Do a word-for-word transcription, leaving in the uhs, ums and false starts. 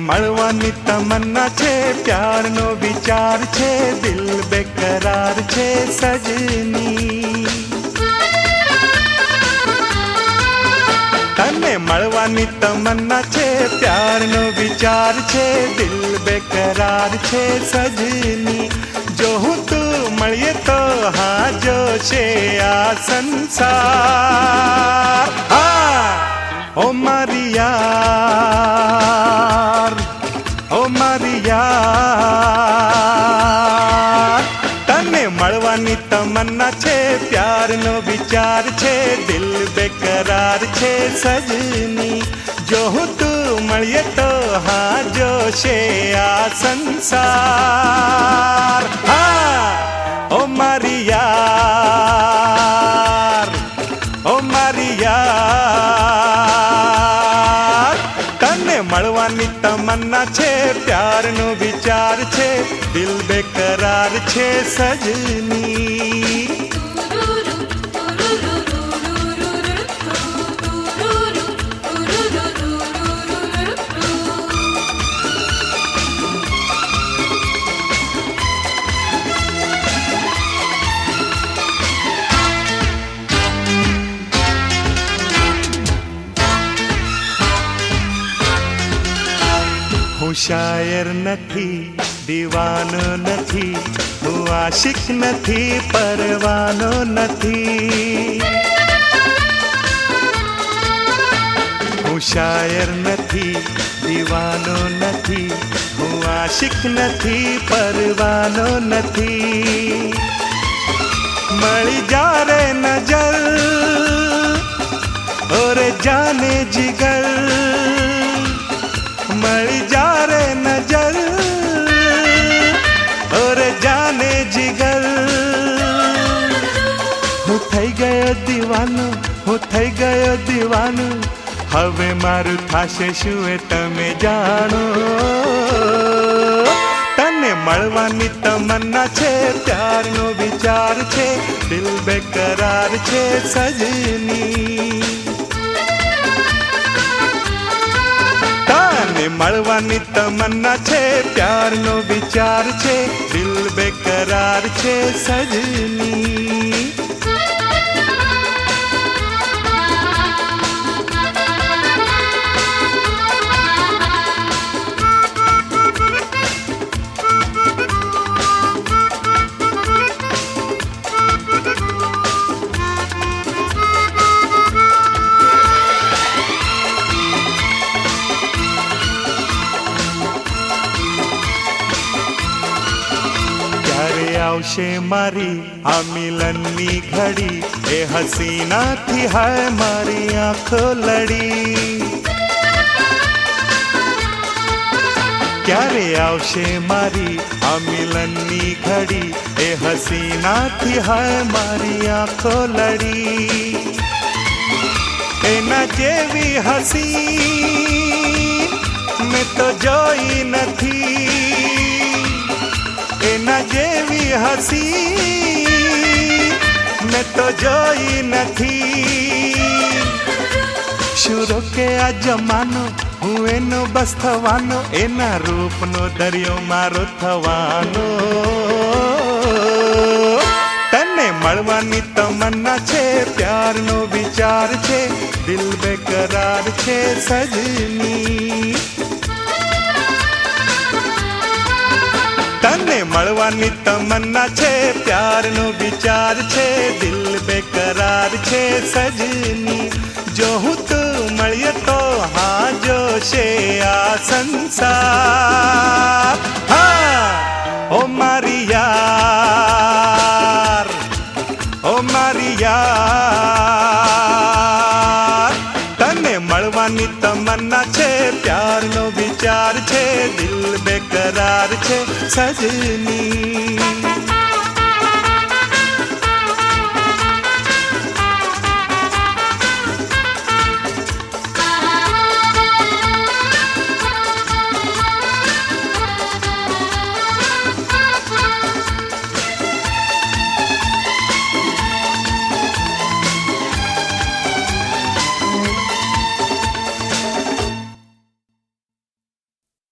મળવાની તમન્ના છે, પ્યારનો વિચાર છે, દિલ બેકરાર છે સજની. તને મળવાની તમન્ના છે, પ્યારનો વિચાર છે, દિલ બેકરાર છે સજની. જો હું તું મળીએ તો હા જોશે આ સંસાર. હા ઓ મારી યાર, ઓ મારી યાર. તને મળવાની તમન્ના છે, પ્યારનો વિચાર છે, દિલ બેકરાર છે સજની. જો હું તું મળીએ તો હા જોશે આ સંસાર. હા ઓ મારી યાર, ઓ મારી યાર. તને મળવાની તમન્ના છે, પ્યારનો વિચાર છે, દિલ બેકરાર છે સજની. હું શાયર નથી, દીવાનો નથી, હું આશિક નથી, પરવાનો નથી. હું શાયર નથી, દીવાનો નથી, હું આશિક નથી, પરવાનો નથી. મળી જારે નજર ઓરે જાને જીગર, મળી જારે નજર ઓરે જાને જીગર. હું થઈ ગયો દીવાનો, હું થઈ ગયો દીવાનો. હવે મારું થાશે શું એ તમે જાણો. તને મળવાની તમન્ના છે, પ્યારનો વિચાર છે, દિલ બેકરાર છે સજની. મળવાની તમન્ના છે, પ્યારનો વિચાર છે, દિલ બેકરાર છે સજની. આવશે મારી આ મિલનની ઘડી, એ હસીનાથી હાય મારી આંખો લડી. ક્યારે આવશે મારી આ મિલનની ઘડી, એ હસીનાથી હાય મારી આંખો લડી. એના જેવી હસી મેં તો જોઈ નથી, એના જેવી હસી મેં તો જોઈ નથી. શું રોકે આ જમાનો, હું એનો બસ થવાનો, એના રૂપનો દરિયો મારો થવાનો. તને મળવાની તમન્ના છે, પ્યારનો વિચાર છે, દિલ બેકરાર છે સજની. તને મળવાની તમન્ના છે, પ્યારનો વિચાર છે, દિલ બેકરાર છે સજની. જો હું તું મળીએ તો હા જોશે આ સંસાર. હા ઓ મારી યાર, ઓ મારી યાર. તને મળવાની તમન્ના છે, પ્યારનો વિચાર છે, દિલ બેકરાર છે સજની.